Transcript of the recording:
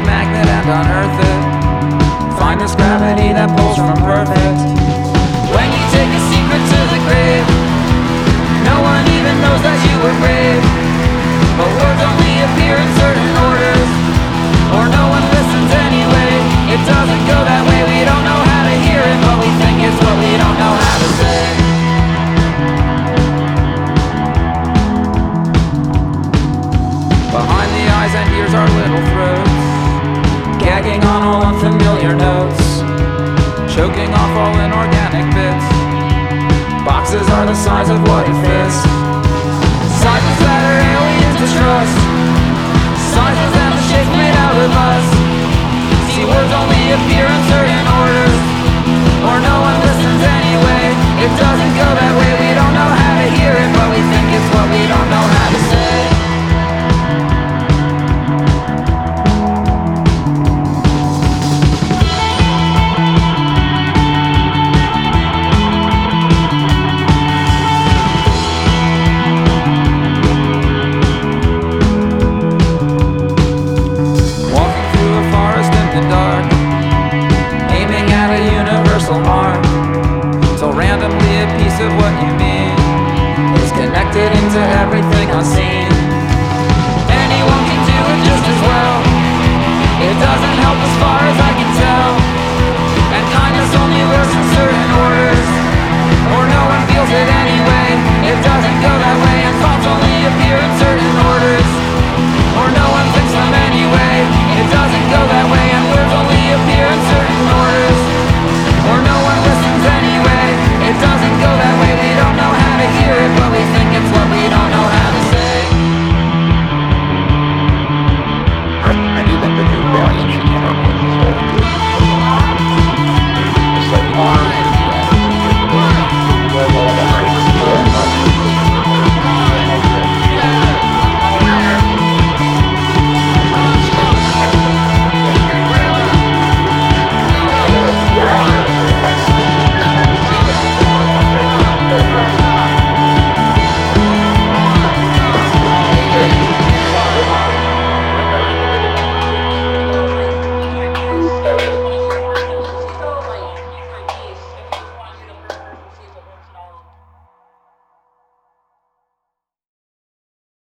magnet and unearth it. Find this gravity that pulls from perfect. When you take a secret to the grave, no one even knows that you were brave. But words only appear in certain orders, or no one listens anyway. It doesn't go that way, we don't know how to hear it, but we think it's what we don't know how to say. Behind the eyes and ears are little throats, gagging on all unfamiliar notes, choking off all inorganic bits. Boxes are the size of what it fits, cycles that are aliens to trust.